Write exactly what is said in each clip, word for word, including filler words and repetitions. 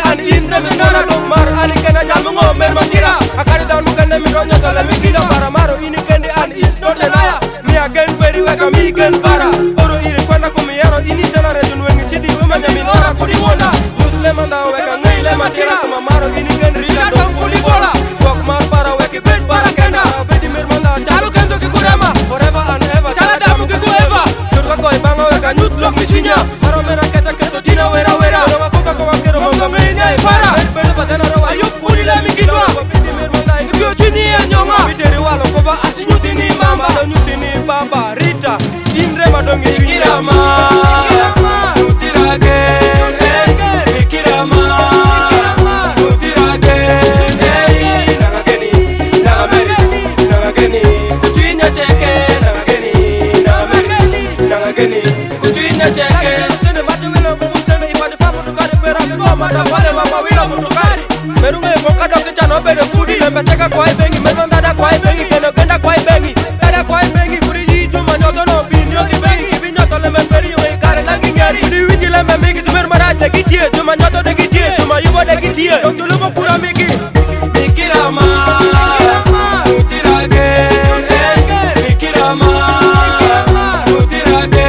an indre mi mona dong mar ani kena jal mo mer matira akari down mukande mi ronyo to le mi kino para maro ini kendi an is not a liar mi again very weka mi gen para oro iri kwanda kumi yaro ini sena redun wengi chidi uma nyami ora kudi wona musle manda weka ngai le matira kuma maro ini gen rila dong kuli bola wok mar para weki bed para kenda bedi mir manda chalu kendo ki kurema forever and ever chala damu ki kueva jurga koi bango weka nyut lok mi sinya maro mera keta keto dina wera wera ora koka ko wakero mongo ngai nyai para bed patena ro ayup kuli le mi kinwa bedi mir manda ngi chini anyonga bideri walo ko ba asinyuti ni mama do nyuti ni baba rita indre madongi sikirama utirage sikirama utirage ei nageni nageni nageni kuchinya cheke nageni nageni nageni kuchinya cheke sene madu wilo kusene ibade famu tukare pera ko mata wale mama wilo mutukari merunge ko kado kichano bede kudi lembe cheka kwa ibengi mema dada kwa ibengi keno kenda kwa ibengi dada kwa ibengi kuri juma nyoto no binyo ibengi binyo to lembe peri yo kare nangi ngari kuri wingi lembe mingi tumer maraj de kitie juma nyoto de kitie juma yubo de kitie dong dulu mo kura miki mikirama utirage mikirama utirage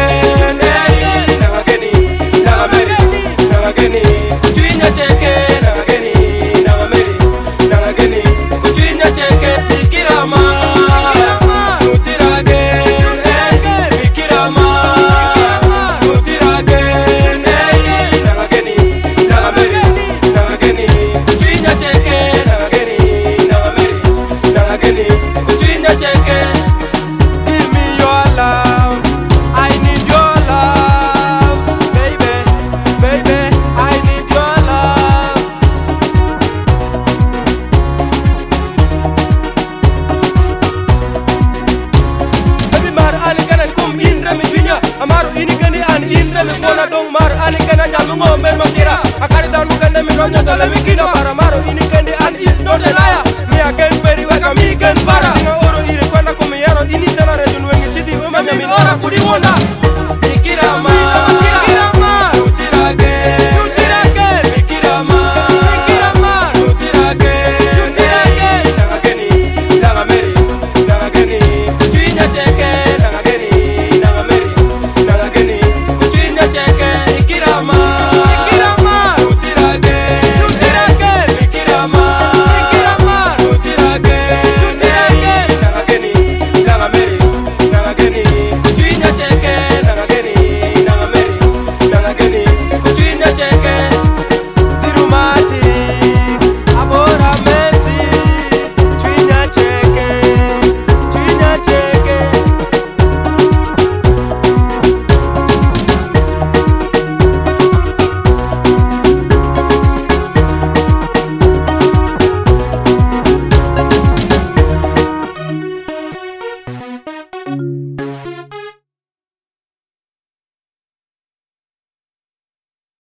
nageni nageni nageni kuchinya cheke nageni nageni nageni kuchinya cheke mikirama utirage mikirama utirage nageni nageni nageni kuchinya cheke nageni nageni nageni kuchinya cheke. Give me your love, I need your love, baby, baby, I need your love. Baby mar ani kena kum indre mi vinya, amaru ini keni an indre mi kona dong mar ani kena jamu ngo mer matira, akari down mukande mi ronyo to le